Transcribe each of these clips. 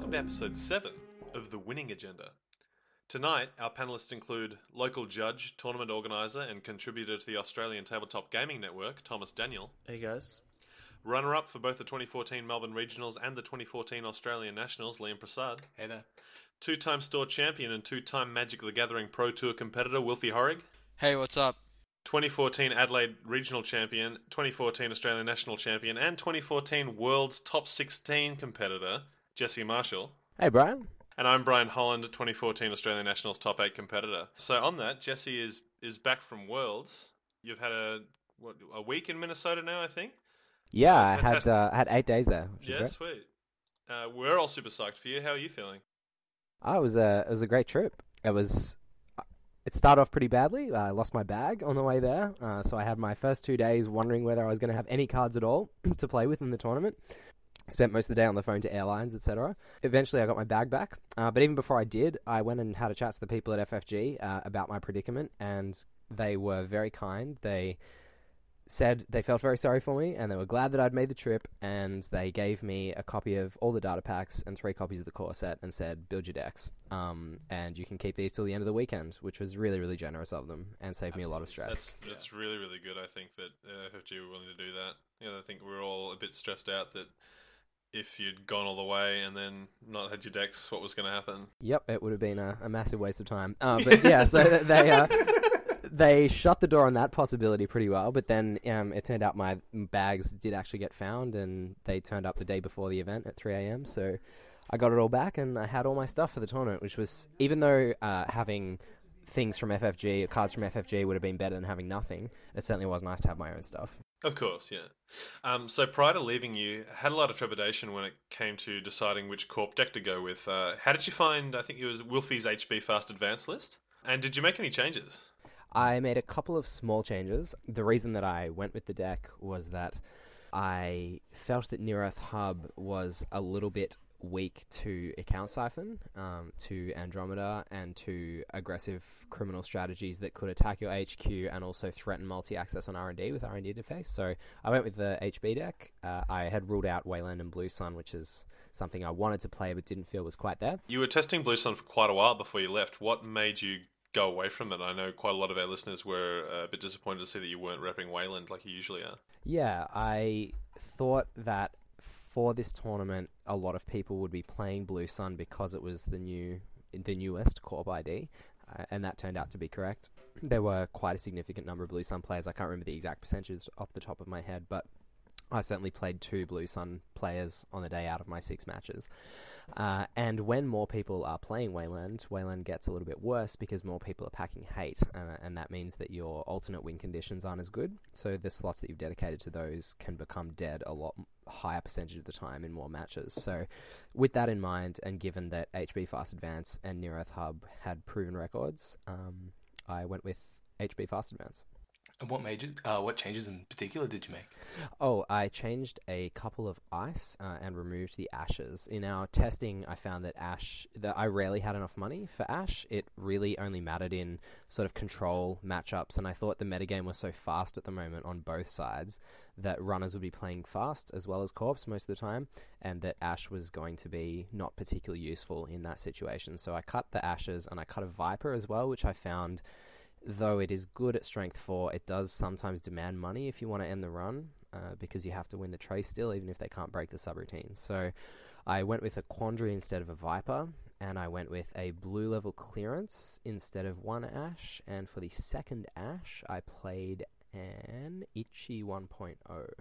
welcome to episode 7 of The Winning Agenda. Tonight, our panellists include local judge, tournament organiser and contributor to the Australian Tabletop Gaming Network, Thomas Daniel. Hey guys. Runner-up for both the 2014 Melbourne Regionals and the 2014 Australian Nationals, Liam Prasad. Hey there. Two-time store champion and two-time Magic the Gathering Pro Tour competitor, Wilfie Horrig. Hey, what's up? 2014 Adelaide Regional Champion, 2014 Australian National Champion, and 2014 World's Top 16 competitor, Jesse Marshall. Hey Brian. And I'm Brian Holland, 2014 Australian Nationals Top 8 competitor. So on that, Jesse is back from Worlds. You've had a week in Minnesota now, I think? Yeah, That's I had 8 days there. Which is Yeah, great. sweet. We're all super psyched for you. How are you feeling? Oh, it was a great trip. It started off pretty badly. I lost my bag on the way there, so I had my first 2 days wondering whether I was going to have any cards at all to play with in the tournament. Spent most of the day on the phone to airlines, etc. Eventually, I got my bag back, but even before I did, I went and had a chat to the people at FFG about my predicament, and they were very kind. They said they felt very sorry for me, and they were glad that I'd made the trip, and they gave me a copy of all the data packs and 3 copies of the core set and said, build your decks, and you can keep these till the end of the weekend, which was really, really generous of them and saved me a lot of stress. That's really, really good, I think, that FFG were willing to do that. Yeah, I think we were all a bit stressed out that if you'd gone all the way and then not had your decks, what was going to happen? Yep, it would have been a massive waste of time. But yeah, so they shut the door on that possibility pretty well, but then it turned out my bags did actually get found, and they turned up the day before the event at 3 a.m, so I got it all back, and I had all my stuff for the tournament, which was, even though having things from FFG, cards from FFG would have been better than having nothing, it certainly was nice to have my own stuff. Of course, yeah. So prior to leaving, you had a lot of trepidation when it came to deciding which Corp deck to go with. How did you find, I think it was Wilfie's HB Fast Advance list? And did you make any changes? I made a couple of small changes. The reason that I went with the deck was that I felt that Near Earth Hub was a little bit weak to Account Siphon, to Andromeda, and to aggressive criminal strategies that could attack your HQ and also threaten multi-access on R&D with R&D interface. So I went with the HB deck. I had ruled out Wayland and Blue Sun, which is something I wanted to play but didn't feel was quite there. You were testing Blue Sun for quite a while before you left. What made you go away from it? I know quite a lot of our listeners were a bit disappointed to see that you weren't repping Wayland like you usually are. Yeah, I thought that for this tournament, a lot of people would be playing Blue Sun because it was the newest Corp ID, and that turned out to be correct. There were quite a significant number of Blue Sun players. I can't remember the exact percentages off the top of my head, but I certainly played 2 Blue Sun players on the day out of my 6 matches. And when more people are playing Wayland, Wayland gets a little bit worse because more people are packing Hate, and that means that your alternate win conditions aren't as good, so the slots that you've dedicated to those can become dead a lot higher percentage of the time in more matches. So with that in mind, and given that HB Fast Advance and Near Earth Hub had proven records, I went with HB Fast Advance. And what changes in particular did you make? Oh, I changed a couple of ice and removed the ashes. In our testing, I found that I rarely had enough money for ash. It really only mattered in sort of control matchups, and I thought the metagame was so fast at the moment on both sides that runners would be playing fast as well as corps most of the time, and that ash was going to be not particularly useful in that situation. So I cut the ashes, and I cut a viper as well, which I found, though it is good at strength 4, it does sometimes demand money if you want to end the run, because you have to win the trace still, even if they can't break the subroutine. So I went with a Quandary instead of a Viper, and I went with a blue level clearance instead of 1 Ash, and for the second Ash, I played an Ichi 1.0.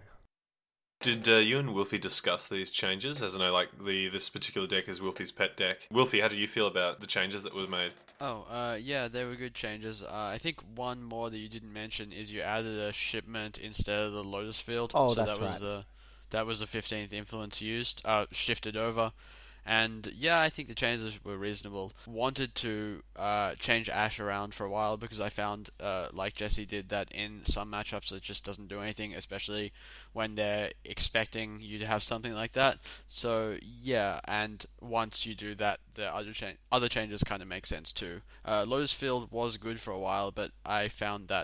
Did you and Wilfie discuss these changes? As I know, like this particular deck is Wilfie's pet deck. Wilfie, how do you feel about the changes that were made? Yeah, they were good changes. I think one more that you didn't mention is you added a shipment instead of the Lotus Field. Oh, so that's that was the 15th influence used, shifted over. And yeah, I think the changes were reasonable. Wanted to change Ash around for a while because I found, like Jesse did, that in some matchups it just doesn't do anything, especially when they're expecting you to have something like that. So yeah, and once you do that, the other changes kind of make sense too. Lotus Field was good for a while, but I found that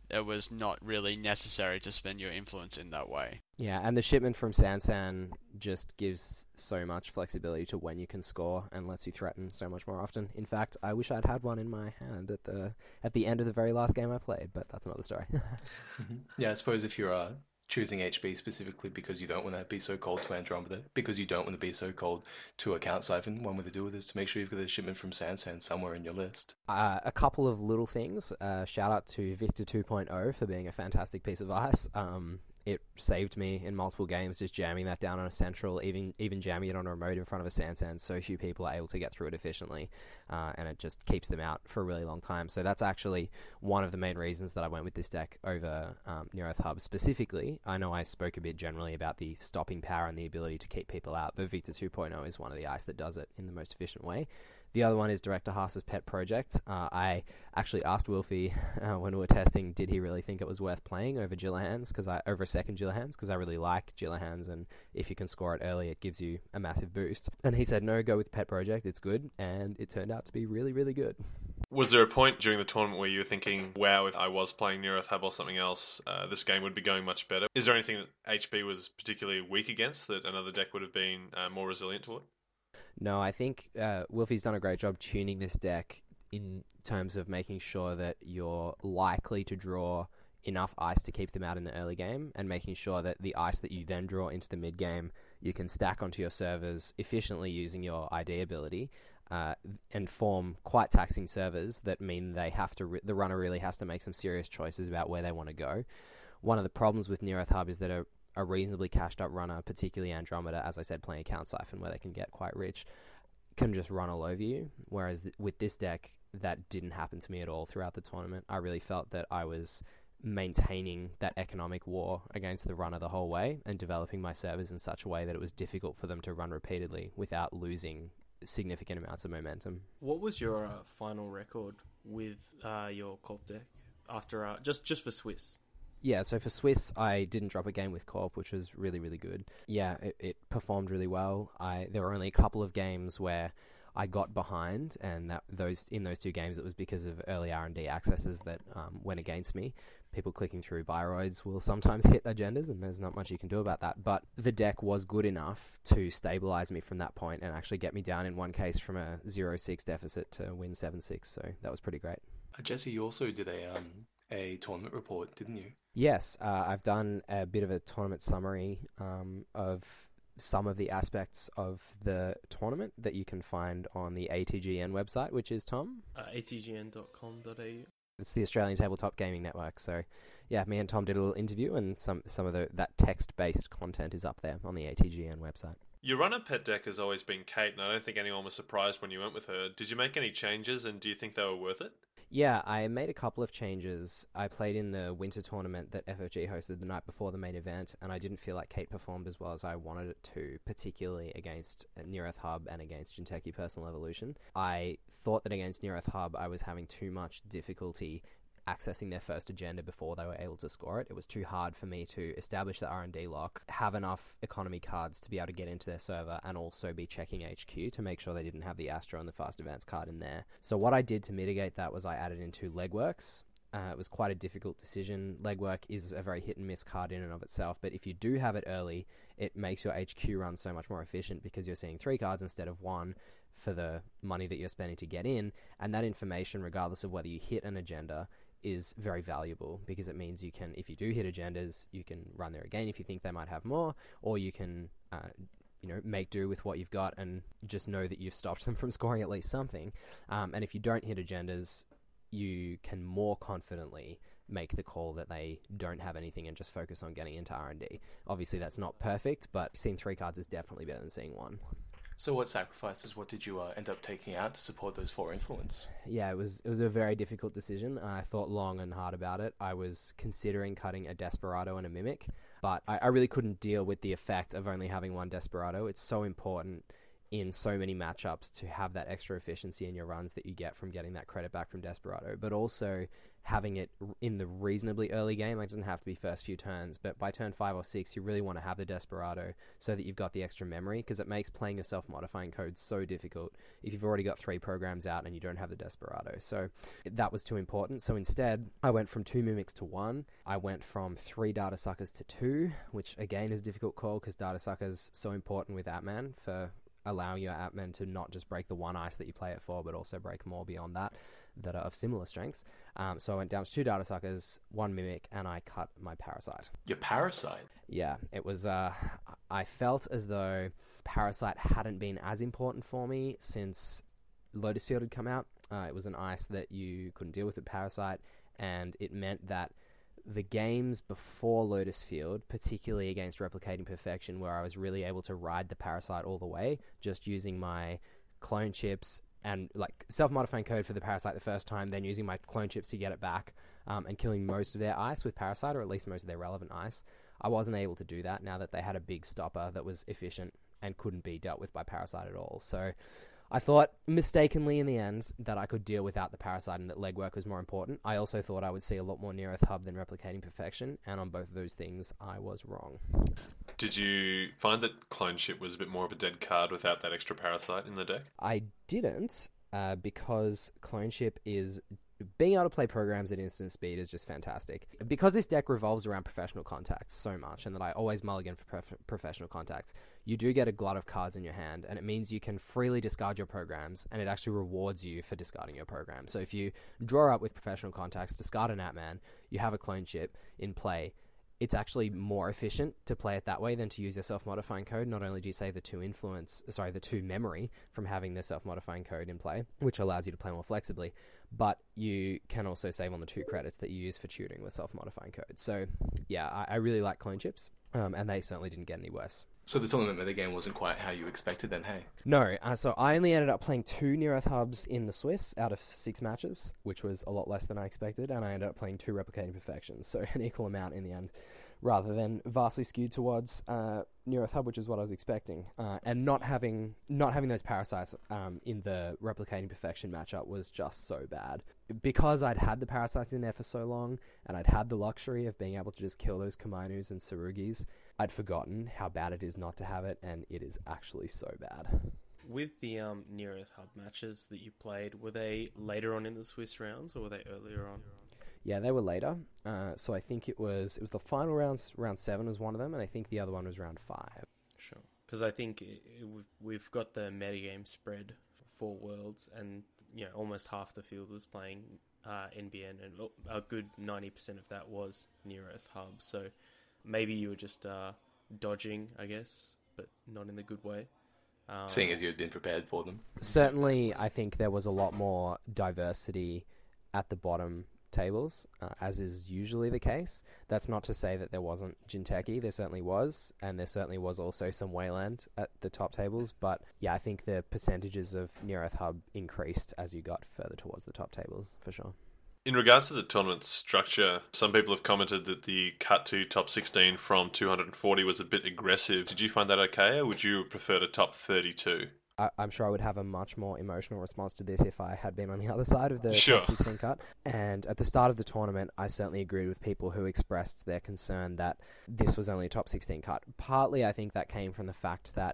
it was not really necessary to spend your influence in that way. Yeah, and the shipment from Sansan just gives so much flexibility to when you can score and lets you threaten so much more often. In fact, I wish I'd had one in my hand at the end of the very last game I played, but that's another story. Yeah, I suppose if you're choosing HB specifically because you don't want to be so cold to Andromeda, because you don't want to be so cold to Account Siphon, one way to do it is to make sure you've got a shipment from Sansan somewhere in your list. A couple of little things. Shout out to Victor 2.0 for being a fantastic piece of ice. It saved me in multiple games just jamming that down on a central, even jamming it on a remote in front of a Sansan. So few people are able to get through it efficiently, and it just keeps them out for a really long time. So that's actually one of the main reasons that I went with this deck over Near Earth Hub specifically. I know I spoke a bit generally about the stopping power and the ability to keep people out, but Victor 2.0 is one of the ice that does it in the most efficient way. The other one is Director Haas's pet project. I actually asked Wilfie when we were testing, did he really think it was worth playing over Jillahans, over a second Jillahans, because I really like Jillahans, and if you can score it early, it gives you a massive boost. And he said, no, go with pet project, it's good, and it turned out to be really, really good. Was there a point during the tournament where you were thinking, wow, if I was playing Near Earth Hub or something else, this game would be going much better? Is there anything that HB was particularly weak against that another deck would have been more resilient toward? No, I think Wilfie's done a great job tuning this deck in terms of making sure that you're likely to draw enough ice to keep them out in the early game, and making sure that the ice that you then draw into the mid game you can stack onto your servers efficiently using your ID ability, and form quite taxing servers that mean they have to the runner really has to make some serious choices about where they want to go. One of the problems with Near Earth Hub is that a reasonably cashed up runner, particularly Andromeda, as I said, playing Account Siphon where they can get quite rich, can just run all over you. Whereas with this deck, that didn't happen to me at all throughout the tournament. I really felt that I was maintaining that economic war against the runner the whole way and developing my servers in such a way that it was difficult for them to run repeatedly without losing significant amounts of momentum. What was your final record with your Corp deck after just for Swiss? Yeah, so for Swiss, I didn't drop a game with Corp, which was really, really good. Yeah, it performed really well. There were only a couple of games where I got behind, and in those two games, it was because of early R&D accesses that went against me. People clicking through Bioroids will sometimes hit agendas, and there's not much you can do about that. But the deck was good enough to stabilize me from that point and actually get me down in one case from a 0-6 deficit to win 7-6, so that was pretty great. Jesse, you also did a tournament report, didn't you? Yes, I've done a bit of a tournament summary of some of the aspects of the tournament that you can find on the ATGN website, which is, Tom? atgn.com.au. It's the Australian Tabletop Gaming Network. So, yeah, me and Tom did a little interview, and some of that text-based content is up there on the ATGN website. Your runner pet deck has always been Kate, and I don't think anyone was surprised when you went with her. Did you make any changes, and do you think they were worth it? Yeah, I made a couple of changes. I played in the winter tournament that FFG hosted the night before the main event, and I didn't feel like Kate performed as well as I wanted it to, particularly against Near Earth Hub and against Jinteki Personal Evolution. I thought that against Near Earth Hub, I was having too much difficulty accessing their first agenda before they were able to score it. It was too hard for me to establish the R&D lock, have enough economy cards to be able to get into their server, and also be checking HQ to make sure they didn't have the Astro and the Fast Advance card in there. So what I did to mitigate that was I added into Legworks. It was quite a difficult decision. Legwork is a very hit and miss card in and of itself, but if you do have it early, it makes your HQ run so much more efficient because you're seeing 3 cards instead of 1 for the money that you're spending to get in, and that information, regardless of whether you hit an agenda, is very valuable because it means you can, if you do hit agendas, you can run there again if you think they might have more, or you can make do with what you've got and just know that you've stopped them from scoring at least something. And if you don't hit agendas, you can more confidently make the call that they don't have anything and just focus on getting into R&D. Obviously that's not perfect, but seeing 3 cards is definitely better than seeing 1. So what sacrifices, what did you end up taking out to support those 4 influence? Yeah, it was a very difficult decision. I thought long and hard about it. I was considering cutting a Desperado and a Mimic, but I really couldn't deal with the effect of only having 1 Desperado. It's so important in so many matchups to have that extra efficiency in your runs that you get from getting that credit back from Desperado, but also having it in the reasonably early game. Like, it doesn't have to be first few turns, but by turn 5 or 6, you really want to have the Desperado so that you've got the extra memory, because it makes playing your self-modifying code so difficult if you've already got 3 programs out and you don't have the Desperado. So that was too important. So instead, I went from 2 Mimics to 1. I went from 3 Data Suckers to 2, which again is a difficult call because Data Suckers so important with Atman for allowing your Atman to not just break the one ice that you play it for, but also break more beyond that are of similar strengths. So I went down to 2 Data Suckers, 1 Mimic, and I cut my Parasite. Your Parasite? Yeah, it was... I felt as though Parasite hadn't been as important for me since Lotus Field had come out. It was an ice that you couldn't deal with Parasite, and it meant that the games before Lotus Field, particularly against Replicating Perfection, where I was really able to ride the Parasite all the way, just using my clone chips and like self-modifying code for the Parasite the first time, then using my clone chips to get it back, and killing most of their ice with Parasite, or at least most of their relevant ice. I wasn't able to do that now that they had a big stopper that was efficient and couldn't be dealt with by Parasite at all. So I thought, mistakenly in the end, that I could deal without the Parasite and that legwork was more important. I also thought I would see a lot more Near Earth Hub than Replicating Perfection, and on both of those things, I was wrong. Did you find that Clone Ship was a bit more of a dead card without that extra Parasite in the deck? I didn't, because Clone Ship is... Being able to play programs at instant speed is just fantastic. Because this deck revolves around professional contacts so much, and that I always mulligan for professional contacts, you do get a glut of cards in your hand, and it means you can freely discard your programs, and it actually rewards you for discarding your program. So if you draw up with professional contacts, discard an Atman, you have a Clone Ship in play, it's actually more efficient to play it that way than to use your self-modifying code. Not only do you save the 2 memory from having the self-modifying code in play, which allows you to play more flexibly, but you can also save on the 2 credits that you use for tutoring with self-modifying code. So, yeah, I really like Clone Chips, and they certainly didn't get any worse. So the tournament metagame wasn't quite how you expected then, hey? No, so I only ended up playing 2 Near Earth Hubs in the Swiss out of 6 matches, which was a lot less than I expected, and I ended up playing 2 Replicating Perfections, so an equal amount in the end, rather than vastly skewed towards Near Earth Hub, which is what I was expecting. And not having those Parasites in the Replicating Perfection matchup was just so bad. Because I'd had the Parasites in there for so long, and I'd had the luxury of being able to just kill those Kamainus and Sarugis, I'd forgotten how bad it is not to have it, and it is actually so bad. With the Near Earth Hub matches that you played, were they later on in the Swiss rounds, or were they earlier on? Yeah, they were later. So I think it was the final rounds. Round 7 was one of them, and I think the other one was round 5. Sure. Because I think we've got the metagame spread for Worlds, and almost half the field was playing NBN, and a good 90% of that was Near Earth Hub. So maybe you were just dodging, I guess, but not in the good way. Seeing as you had been prepared for them. Certainly, I think there was a lot more diversity at the bottom tables, as is usually the case. That's not to say that there wasn't Jinteki. There certainly was, and there certainly was also some Wayland at the top tables, but yeah, I think the percentages of Near Earth Hub increased as you got further towards the top tables, for sure. In regards to the tournament structure, some people have commented that the cut to top 16 from 240 was a bit aggressive. Did you find that okay, or would you prefer to top 32? I'm sure I would have a much more emotional response to this if I had been on the other side of the Sure. top 16 cut. And at the start of the tournament, I certainly agreed with people who expressed their concern that this was only a top 16 cut. Partly, I think that came from the fact that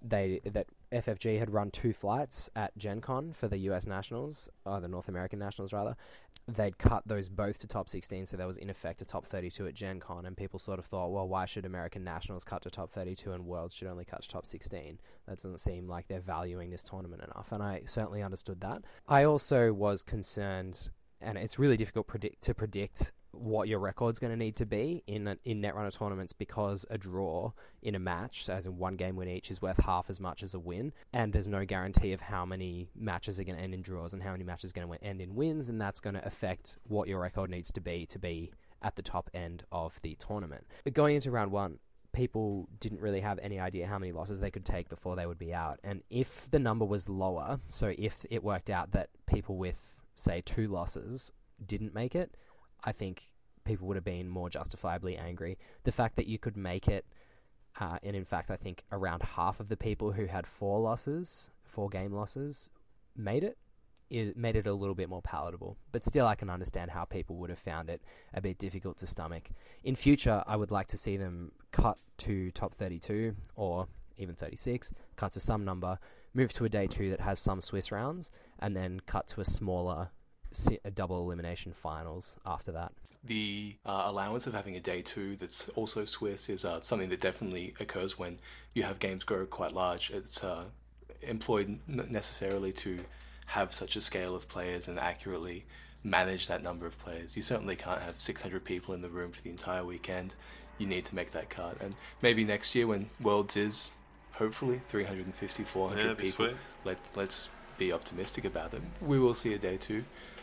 FFG had run 2 flights at Gen Con for the US Nationals, or the North American Nationals rather. They'd cut those both to top 16, so there was in effect a top 32 at Gen Con, and people sort of thought, well, why should American Nationals cut to top 32 and Worlds should only cut to top 16? That doesn't seem like they're valuing this tournament enough, and I certainly understood that. I also was concerned, and it's really difficult to predict what your record's going to need to be in Netrunner tournaments, because a draw in a match, as in 1 game win each, is worth half as much as a win, and there's no guarantee of how many matches are going to end in draws and how many matches are going to end in wins, and that's going to affect what your record needs to be at the top end of the tournament. But going into round 1, people didn't really have any idea how many losses they could take before they would be out, and if the number was lower, so if it worked out that people with, say, 2 losses didn't make it, I think people would have been more justifiably angry. The fact that you could make it, and in fact I think around half of the people who had 4 game losses, made it, it made it a little bit more palatable. But still, I can understand how people would have found it a bit difficult to stomach. In future, I would like to see them cut to top 32 or even 36, cut to some number, move to a day 2 that has some Swiss rounds, and then cut to a smaller double elimination finals after that. The allowance of having a day 2 that's also Swiss is something that definitely occurs when you have games grow quite large. It's employed necessarily to have such a scale of players and accurately manage that number of players. You certainly can't have 600 people in the room for the entire weekend. You need to make that cut. And maybe next year when Worlds is hopefully 350, 400 people, let's be optimistic about it. We will see a day 2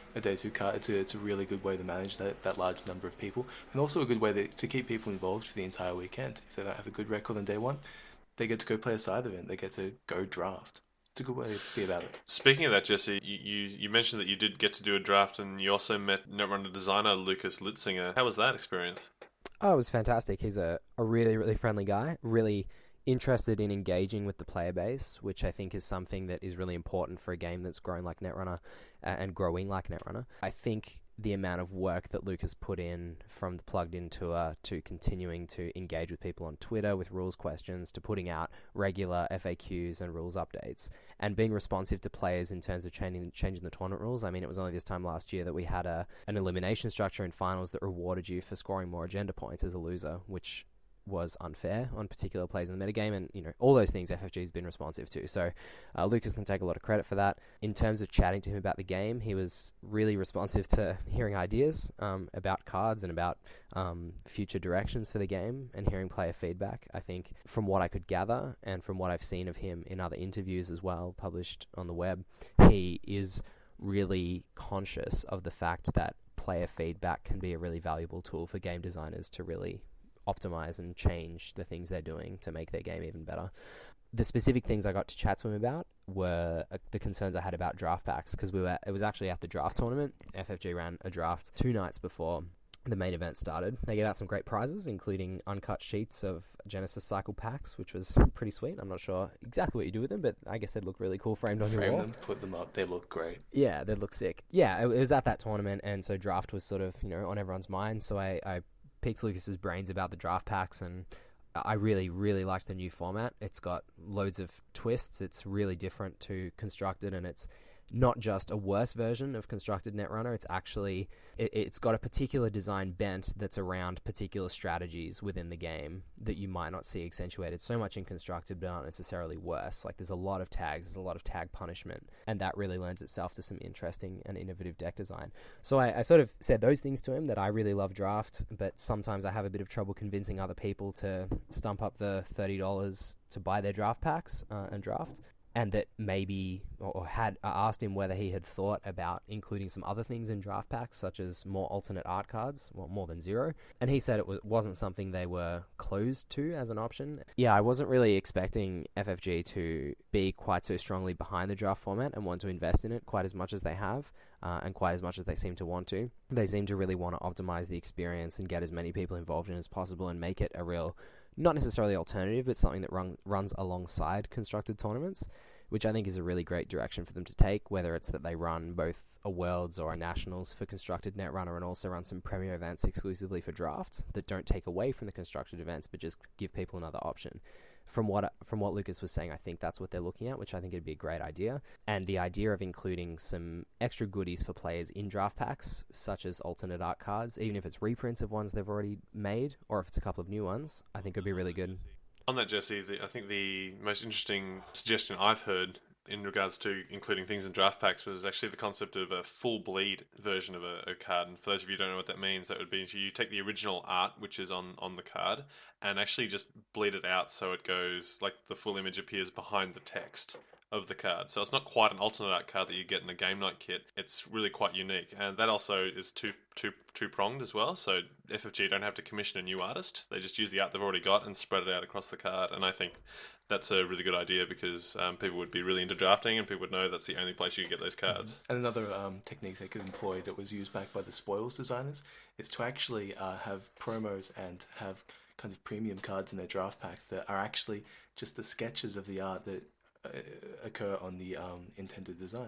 cut. It's a really good way to manage that large number of people, and also a good way to keep people involved for the entire weekend. If they don't have a good record on day 1, they get to go play a side event. They get to go draft. It's a good way to be about it. Speaking of that, Jesse, you mentioned that you did get to do a draft, and you also met Netrunner designer Lucas Litzinger. How was that experience? Oh, it was fantastic. He's a really, really friendly guy, really interested in engaging with the player base, which I think is something that is really important for a game that's grown like Netrunner and growing like Netrunner. I think the amount of work that Lucas put in, from the plugged in tour to continuing to engage with people on Twitter with rules questions to putting out regular FAQs and rules updates and being responsive to players in terms of changing the tournament rules. I mean, it was only this time last year that we had an elimination structure in finals that rewarded you for scoring more agenda points as a loser, which was unfair on particular plays in the metagame, and all those things FFG's been responsive to. So Lucas can take a lot of credit for that. In terms of chatting to him about the game, he was really responsive to hearing ideas about cards and about future directions for the game and hearing player feedback. I think from what I could gather and from what I've seen of him in other interviews as well, published on the web, he is really conscious of the fact that player feedback can be a really valuable tool for game designers to really optimize and change the things they're doing to make their game even better. The specific things I got to chat to him about were the concerns I had about draft packs, because it was actually at the draft tournament. FFG ran a draft 2 nights before the main event started. They gave out some great prizes, including uncut sheets of Genesis Cycle packs, which was pretty sweet. I'm not sure exactly what you do with them, but I guess they'd look really cool framed on your wall. Frame them, put them up, they look great. Yeah, they'd look sick. Yeah, it was at that tournament, and so draft was sort of, on everyone's mind, so I picked Lucas's brains about the draft packs, and I really, really liked the new format. It's got loads of twists. It's really different to Constructed, and it's not just a worse version of Constructed Netrunner. It's actually, it's got a particular design bent that's around particular strategies within the game that you might not see accentuated so much in Constructed, but aren't necessarily worse. Like, there's a lot of tags, there's a lot of tag punishment, and that really lends itself to some interesting and innovative deck design. So I sort of said those things to him, that I really love draft, but sometimes I have a bit of trouble convincing other people to stump up the $30 to buy their draft packs and draft. And that maybe, or had asked him whether he had thought about including some other things in draft packs, such as more alternate art cards, well, more than 0. And he said it wasn't something they were closed to as an option. Yeah, I wasn't really expecting FFG to be quite so strongly behind the draft format and want to invest in it quite as much as they have, and quite as much as they seem to want to. They seem to really want to optimize the experience and get as many people involved in as possible and make it a real, not necessarily alternative, but something that runs alongside Constructed tournaments, which I think is a really great direction for them to take, whether it's that they run both a Worlds or a Nationals for Constructed Netrunner and also run some Premier events exclusively for drafts that don't take away from the Constructed events but just give people another option. From what Lucas was saying, I think that's what they're looking at, which I think would be a great idea. And the idea of including some extra goodies for players in draft packs, such as alternate art cards, even if it's reprints of ones they've already made, or if it's a couple of new ones, I think would be really good. On that, Jesse, I think the most interesting suggestion I've heard in regards to including things in draft packs was actually the concept of a full bleed version of a card. And for those of you who don't know what that means, that would be you take the original art, which is on the card, and actually just bleed it out so it goes, like the full image appears behind the text of the card. So it's not quite an alternate art card that you get in a game night kit. It's really quite unique. And that also is two-pronged as well. So FFG don't have to commission a new artist. They just use the art they've already got and spread it out across the card. And I think that's a really good idea because people would be really into drafting and people would know that's the only place you can get those cards. And another technique they could employ that was used back by the Spoils designers is to actually have promos and have kind of premium cards in their draft packs that are actually just the sketches of the art that occur on the intended design.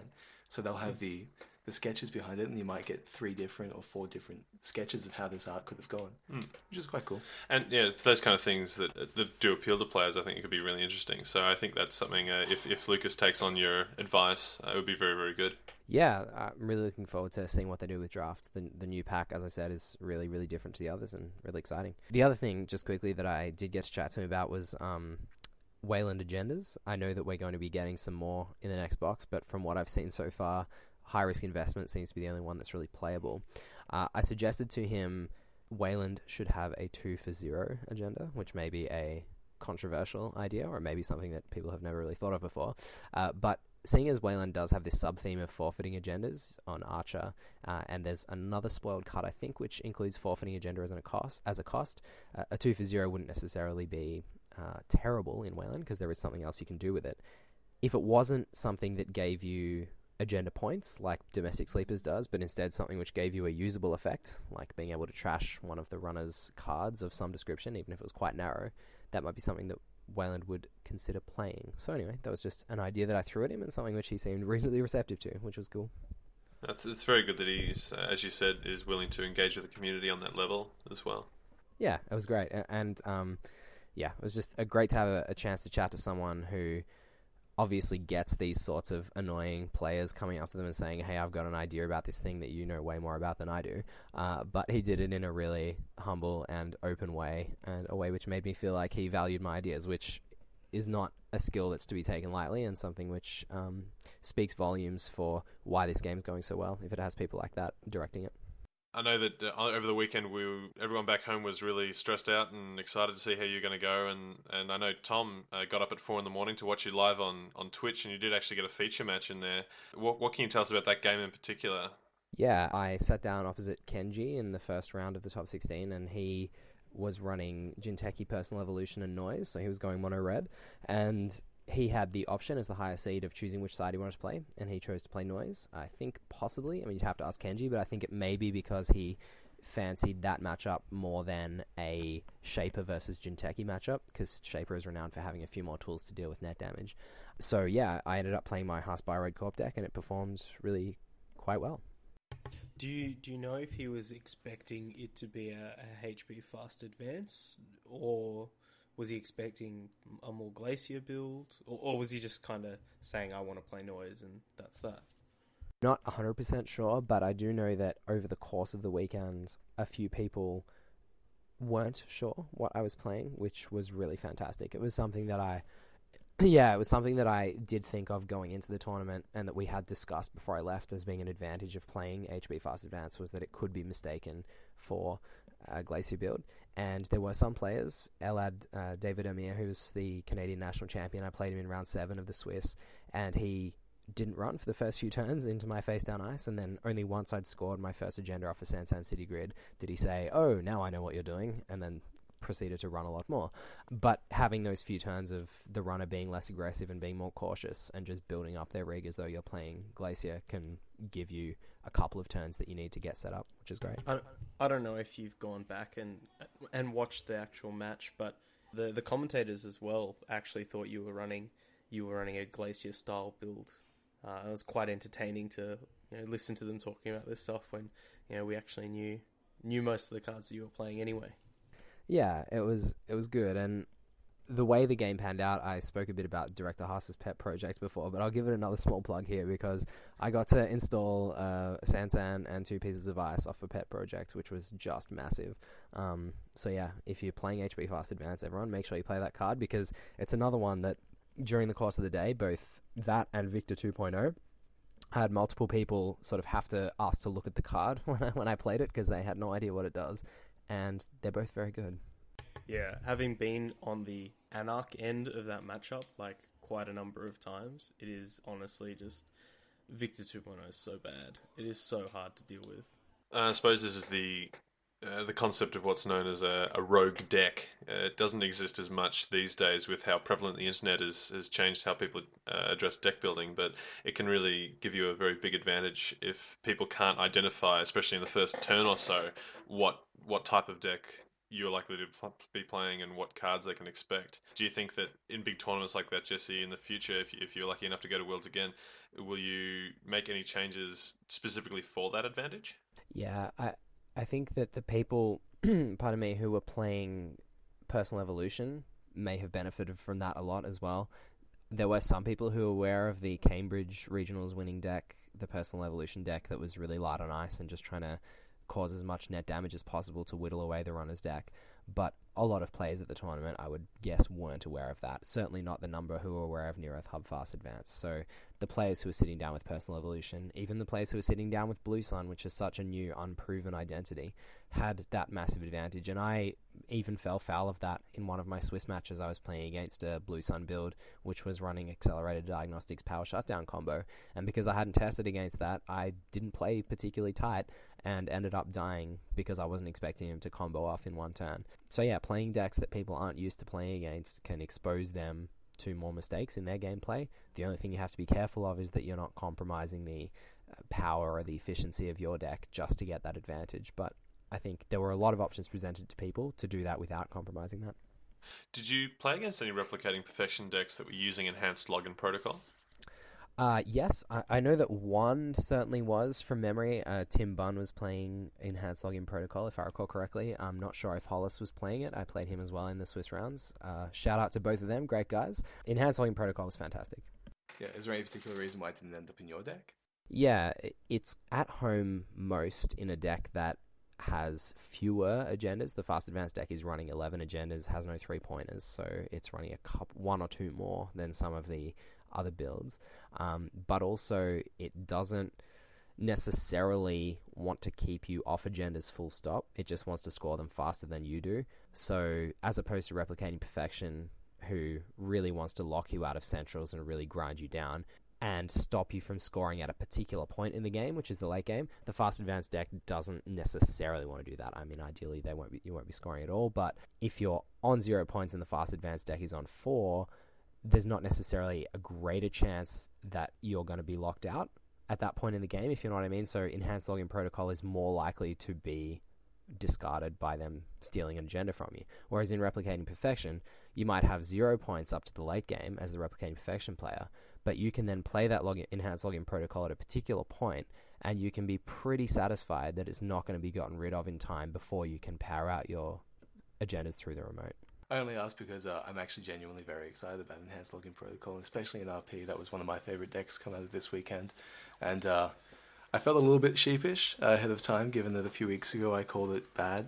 So they'll have the sketches behind it, and you might get 3 different or 4 different sketches of how this art could have gone, which is quite cool. And yeah, for those kind of things that do appeal to players, I think it could be really interesting. So I think that's something, if Lucas takes on your advice, it would be very, very good. Yeah, I'm really looking forward to seeing what they do with Draft. The new pack, as I said, is really, really different to the others and really exciting. The other thing, just quickly, that I did get to chat to him about was Wayland Agendas. I know that we're going to be getting some more in the next box, but from what I've seen so far, High Risk Investment seems to be the only one that's really playable. I suggested to him Wayland should have a 2 for 0 agenda, which may be a controversial idea, or maybe something that people have never really thought of before. But seeing as Wayland does have this sub-theme of forfeiting agendas on Archer, and there's another spoiled card, I think, which includes forfeiting agenda as a cost, a 2 for 0 wouldn't necessarily be terrible in Wayland, because there is something else you can do with it. If it wasn't something that gave you agenda points like Domestic Sleepers does, but instead something which gave you a usable effect, like being able to trash one of the runner's cards of some description, even if it was quite narrow, that might be something that Wayland would consider playing. So anyway, that was just an idea that I threw at him, and something which he seemed reasonably receptive to, which was cool. It's very good that he's, as you said, is willing to engage with the community on that level as well. Yeah, it was great. And yeah, it was just great to have a chance to chat to someone who obviously gets these sorts of annoying players coming up to them and saying, hey, I've got an idea about this thing that you know way more about than I do. But he did it in a really humble and open way, and a way which made me feel like he valued my ideas, which is not a skill that's to be taken lightly, and something which speaks volumes for why this game's going so well, if it has people like that directing it. I know that over the weekend, everyone back home was really stressed out and excited to see how you're going to go. And I know Tom got up at 4 a.m. to watch you live on Twitch, and you did actually get a feature match in there. What can you tell us about that game in particular? Yeah, I sat down opposite Kenji in the first round of the top 16, and he was running Jinteki Personal Evolution and Noise, so he was going mono red, and he had the option as the higher seed of choosing which side he wanted to play, and he chose to play Noise. I think possibly, I mean, you'd have to ask Kenji, but I think it may be because he fancied that matchup more than a Shaper versus Jinteki matchup, because Shaper is renowned for having a few more tools to deal with net damage. So yeah, I ended up playing my Haspyroid Corp deck, and it performed really quite well. Do you know if he was expecting it to be a HB fast advance, or was he expecting a more Glacier build, or was he just kind of saying, I want to play Noise, and that's that? Not 100% sure, but I do know that over the course of the weekend, a few people weren't sure what I was playing, which was really fantastic. It was something that it was something that I did think of going into the tournament, and that we had discussed before I left as being an advantage of playing HB Fast Advance, was that it could be mistaken for a Glacier build. And there were some players, Elad David Amir, who was the Canadian national champion. I played him in round 7 of the Swiss, and he didn't run for the first few turns into my face down ice, and then only once I'd scored my first agenda off a Sansan City Grid did he say, oh, now I know what you're doing, and then proceeded to run a lot more. But having those few turns of the runner being less aggressive and being more cautious and just building up their rig as though you're playing Glacier can give you a couple of turns that you need to get set up, which is great. I don't know if you've gone back and watched the actual match, but the commentators as well actually thought you were running a Glacier style build. It was quite entertaining to listen to them talking about this stuff when we actually knew most of the cards that you were playing anyway. Yeah, it was good, and the way the game panned out, I spoke a bit about Director Haas's pet project before, but I'll give it another small plug here, because I got to install Sansan and 2 pieces of ice off a pet project, which was just massive. So yeah, if you're playing HB Fast Advance, everyone, make sure you play that card, because it's another one that during the course of the day, both that and Victor 2.0, I had multiple people sort of have to ask to look at the card when I played it, because they had no idea what it does, and they're both very good. Yeah, having been on the Anarch end of that matchup like quite a number of times, it is honestly just Victor 2.0 is so bad. It is so hard to deal with. I suppose this is the concept of what's known as a rogue deck. It doesn't exist as much these days with how prevalent the internet has changed how people address deck building, but it can really give you a very big advantage if people can't identify, especially in the first turn or so, what type of deck you're likely to be playing and what cards they can expect. Do you think that in big tournaments like that, Jesse, in the future, if you're lucky enough to go to Worlds again, will you make any changes specifically for that advantage? Yeah, I think that the people, pardon me, who were playing Personal Evolution may have benefited from that a lot as well. There were some people who were aware of the Cambridge Regionals winning deck, the Personal Evolution deck that was really light on ice and just trying to cause as much net damage as possible to whittle away the runner's deck. But a lot of players at the tournament, I would guess, weren't aware of that. Certainly not the number who were aware of Near Earth Hub Fast Advance. So the players who were sitting down with Personal Evolution, even the players who were sitting down with Blue Sun, which is such a new, unproven identity, had that massive advantage. And I even fell foul of that in one of my Swiss matches. I was playing against a Blue Sun build, which was running Accelerated Diagnostics Power Shutdown combo. And because I hadn't tested against that, I didn't play particularly tight and ended up dying because I wasn't expecting him to combo off in one turn. So yeah, playing decks that people aren't used to playing against can expose them to more mistakes in their gameplay. The only thing you have to be careful of is that you're not compromising the power or the efficiency of your deck just to get that advantage. But I think there were a lot of options presented to people to do that without compromising that. Did you play against any replicating perfection decks that were using enhanced login protocol? Yes, I know that one certainly was from memory. Tim Bunn was playing Enhanced Login Protocol, if I recall correctly. I'm not sure if Hollis was playing it. I played him as well in the Swiss rounds. Shout out to both of them, great guys. Enhanced Login Protocol was fantastic. Yeah, is there any particular reason why it didn't end up in your deck? Yeah, it's at home most in a deck that has fewer agendas. The Fast Advanced deck is running 11 agendas, has no 3-pointers, so it's running one or two more than some of the other builds. But also, it doesn't necessarily want to keep you off agendas full stop. It just wants to score them faster than you do. So, as opposed to Replicating Perfection, who really wants to lock you out of centrals and really grind you down and stop you from scoring at a particular point in the game, which is the late game, the Fast Advanced deck doesn't necessarily want to do that. I mean, ideally, you won't be scoring at all, but if you're on 0 points and the Fast Advanced deck is on 4, there's not necessarily a greater chance that you're going to be locked out at that point in the game, if you know what I mean. So Enhanced Login Protocol is more likely to be discarded by them stealing an agenda from you. Whereas in Replicating Perfection, you might have 0 points up to the late game as the Replicating Perfection player, but you can then play that Enhanced Login Protocol at a particular point, and you can be pretty satisfied that it's not going to be gotten rid of in time before you can power out your agendas through the remote. I only ask because I'm actually genuinely very excited about Enhanced Login Protocol, especially in RP. That was one of my favorite decks come out of this weekend. And I felt a little bit sheepish ahead of time, given that a few weeks ago I called it bad.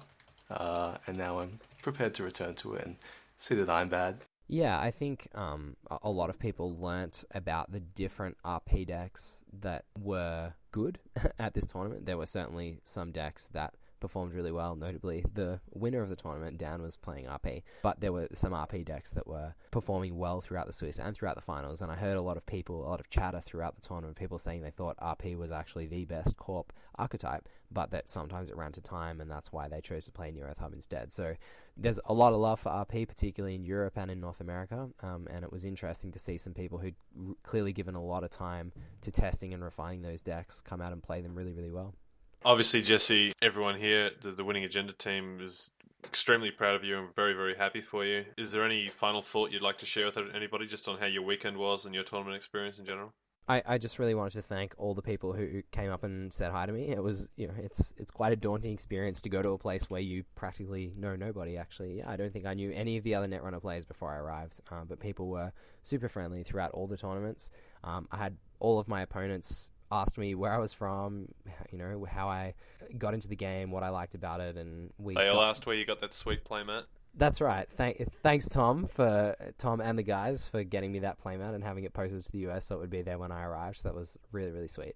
And now I'm prepared to return to it and see that I'm bad. Yeah, I think a lot of people learnt about the different RP decks that were good at this tournament. There were certainly some decks that performed really well, notably the winner of the tournament, Dan, was playing RP, but there were some RP decks that were performing well throughout the Swiss and throughout the finals, and I heard a lot of chatter throughout the tournament, people saying they thought RP was actually the best Corp archetype, but that sometimes it ran to time, and that's why they chose to play Near Earth Hub instead. So there's a lot of love for RP, particularly in Europe and in North America, and it was interesting to see some people who'd clearly given a lot of time to testing and refining those decks come out and play them really, really well. Obviously, Jesse, everyone here, the Winning Agenda team is extremely proud of you and very, very happy for you. Is there any final thought you'd like to share with anybody just on how your weekend was and your tournament experience in general? I just really wanted to thank all the people who came up and said hi to me. It was, it's quite a daunting experience to go to a place where you practically know nobody, actually. I don't think I knew any of the other Netrunner players before I arrived, but people were super friendly throughout all the tournaments. I had all of my opponents asked me where I was from, how I got into the game, what I liked about it, and they all asked where you got that sweet playmat. That's right. Thanks, Tom and the guys for getting me that playmat and having it posted to the US so it would be there when I arrived. So that was really, really sweet.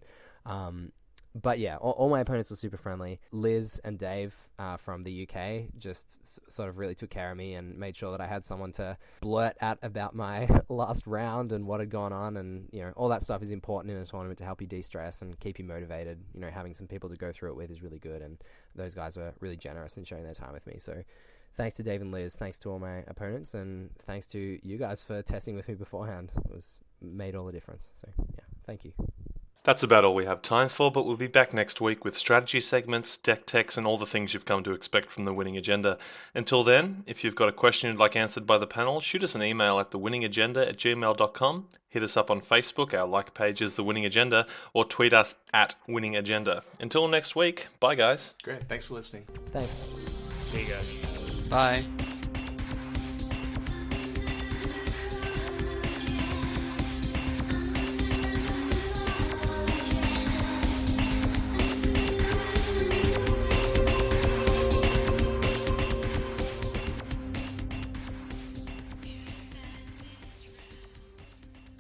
But yeah, all my opponents were super friendly. Liz and Dave from the UK just sort of really took care of me and made sure that I had someone to blurt at about my last round and what had gone on. And, all that stuff is important in a tournament to help you de-stress and keep you motivated. Having some people to go through it with is really good. And those guys were really generous in sharing their time with me. So thanks to Dave and Liz, thanks to all my opponents, and thanks to you guys for testing with me beforehand. It made all the difference. So, yeah, thank you. That's about all we have time for, but we'll be back next week with strategy segments, deck techs, and all the things you've come to expect from the Winning Agenda. Until then, if you've got a question you'd like answered by the panel, shoot us an email at thewinningagenda@gmail.com, hit us up on Facebook, our like page is The Winning Agenda, or tweet us at Winning Agenda. Until next week, bye guys. Great. Thanks for listening. Thanks. See you guys. Bye.